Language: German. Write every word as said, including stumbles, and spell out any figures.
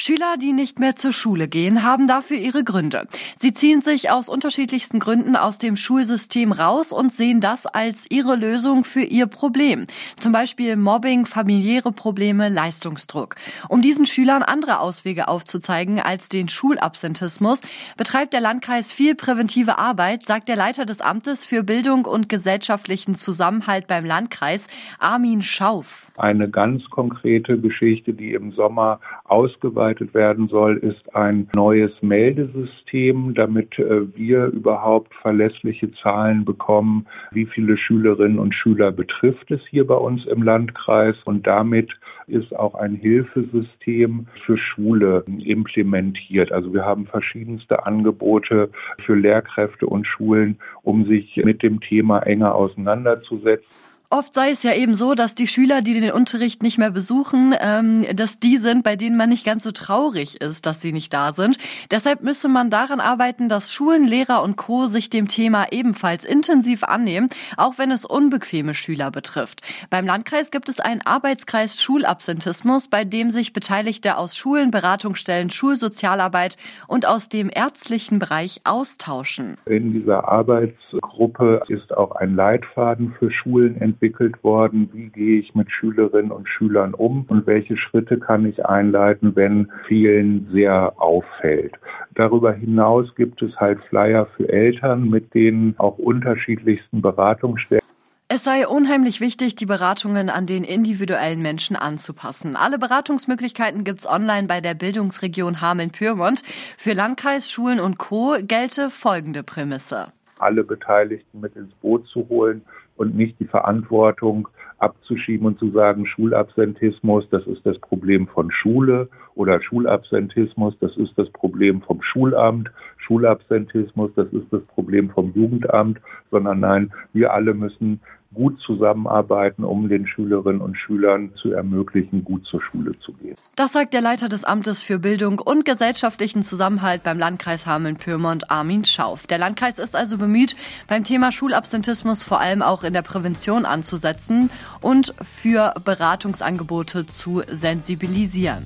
Schüler, die nicht mehr zur Schule gehen, haben dafür ihre Gründe. Sie ziehen sich aus unterschiedlichsten Gründen aus dem Schulsystem raus und sehen das als ihre Lösung für ihr Problem. Zum Beispiel Mobbing, familiäre Probleme, Leistungsdruck. Um diesen Schülern andere Auswege aufzuzeigen als den Schulabsentismus, betreibt der Landkreis viel präventive Arbeit, sagt der Leiter des Amtes für Bildung und gesellschaftlichen Zusammenhalt beim Landkreis, Armin Schauf. Eine ganz konkrete Geschichte, die im Sommer ausgeweitet werden soll, ist ein neues Meldesystem, damit äh, wir überhaupt verlässliche Zahlen bekommen, wie viele Schülerinnen und Schüler betrifft es hier bei uns im Landkreis. Und damit ist auch ein Hilfesystem für Schule implementiert. Also wir haben verschiedenste Angebote für Lehrkräfte und Schulen, um sich mit dem Thema enger auseinanderzusetzen. Oft sei es ja eben so, dass die Schüler, die den Unterricht nicht mehr besuchen, ähm, dass die sind, bei denen man nicht ganz so traurig ist, dass sie nicht da sind. Deshalb müsse man daran arbeiten, dass Schulen, Lehrer und Co. sich dem Thema ebenfalls intensiv annehmen, auch wenn es unbequeme Schüler betrifft. Beim Landkreis gibt es einen Arbeitskreis Schulabsentismus, bei dem sich Beteiligte aus Schulen, Beratungsstellen, Schulsozialarbeit und aus dem ärztlichen Bereich austauschen. In dieser Arbeitsgruppe ist auch ein Leitfaden für Schulen entwickelt. entwickelt worden, wie gehe ich mit Schülerinnen und Schülern um und welche Schritte kann ich einleiten, wenn vielen sehr auffällt. Darüber hinaus gibt es halt Flyer für Eltern mit den auch unterschiedlichsten Beratungsstellen. Es sei unheimlich wichtig, die Beratungen an den individuellen Menschen anzupassen. Alle Beratungsmöglichkeiten gibt's online bei der Bildungsregion Hameln-Pyrmont. Für Landkreis, Schulen und Co. gelte folgende Prämisse: alle Beteiligten mit ins Boot zu holen und nicht die Verantwortung abzuschieben und zu sagen, Schulabsentismus, das ist das Problem von Schule, oder Schulabsentismus, das ist das Problem vom Schulamt, Schulabsentismus, das ist das Problem vom Jugendamt, sondern nein, wir alle müssen gut zusammenarbeiten, um den Schülerinnen und Schülern zu ermöglichen, gut zur Schule zu gehen. Das sagt der Leiter des Amtes für Bildung und gesellschaftlichen Zusammenhalt beim Landkreis Hameln-Pyrmont, Armin Schauf. Der Landkreis ist also bemüht, beim Thema Schulabsentismus vor allem auch in der Prävention anzusetzen und für Beratungsangebote zu sensibilisieren.